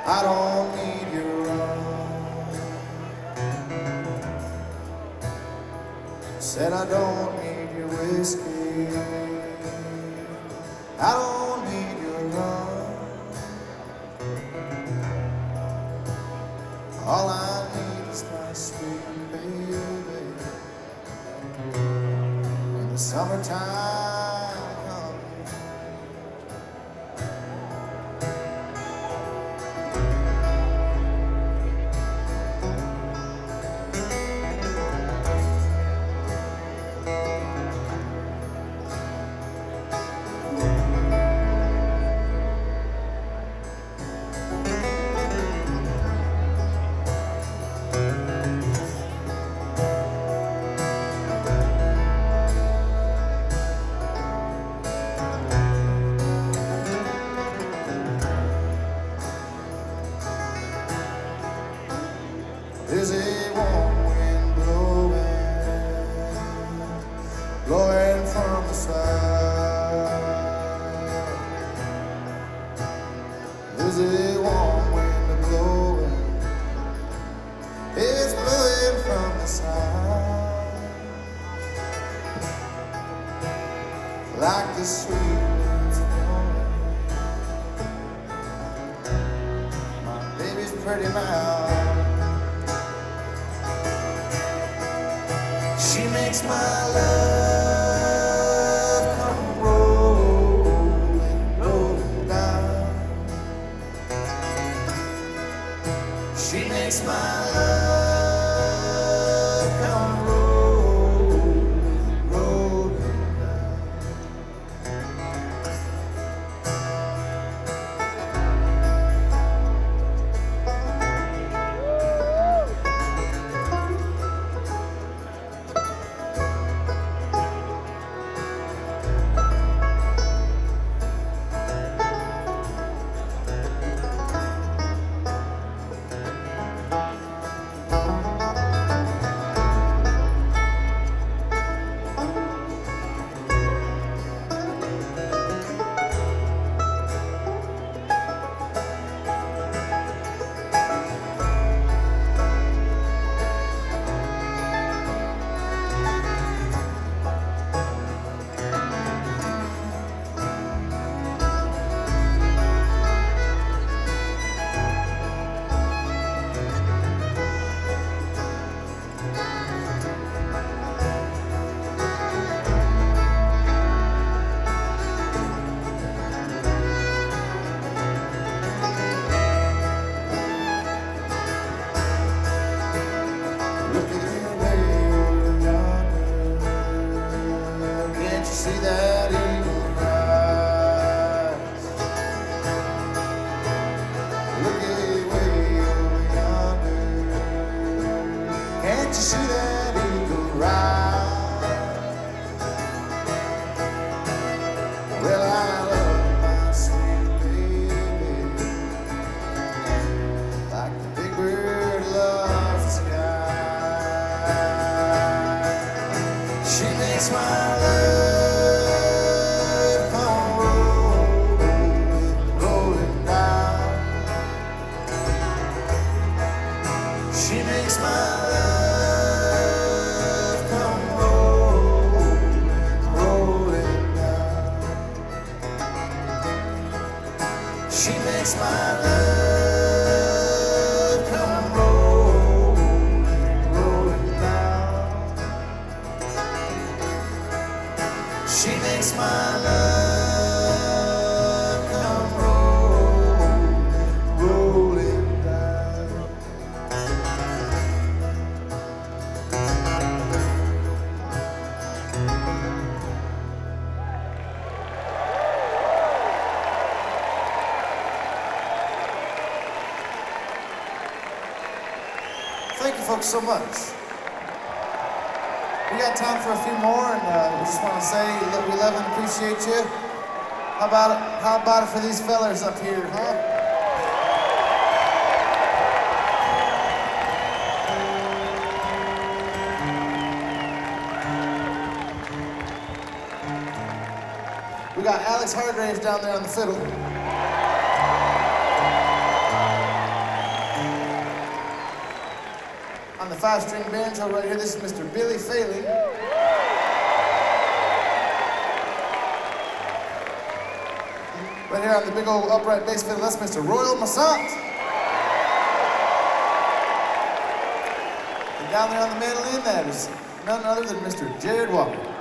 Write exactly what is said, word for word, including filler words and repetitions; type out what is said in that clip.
I don't need your rum. Said I don't need your whiskey. I don't need your rum. All I need is my sweet baby. When the summertime comes, there's a warm wind blowing, blowing from the south. There's a warm wind blowing, it's blowing from the south. Like the sweet winds blowing, my baby's pretty mouth. She makes my love come rolling, rolling down. She makes my love come rolling, rolling down. See that eagle rise? Look way over yonder. Can't you see that eagle rise? Well, I love my sweet baby, like the big bird loves the sky. She makes my love She makes my love come rolling, rolling down. She makes my love come rolling, rolling down. She makes my love come rolling, rolling down. Thank you folks so much. We got time for a few more, and uh, we just want to say that we love and appreciate you. How about it? How about it for these fellers up here, huh? We got Alex Hargraves down there on the fiddle. five-string banjo right here. This is Mister Billy Faley. Right here on the big old upright bass fiddle, that's Mister Royal Massant. And down there on the mandolin, that is none other than Mister Jared Walker.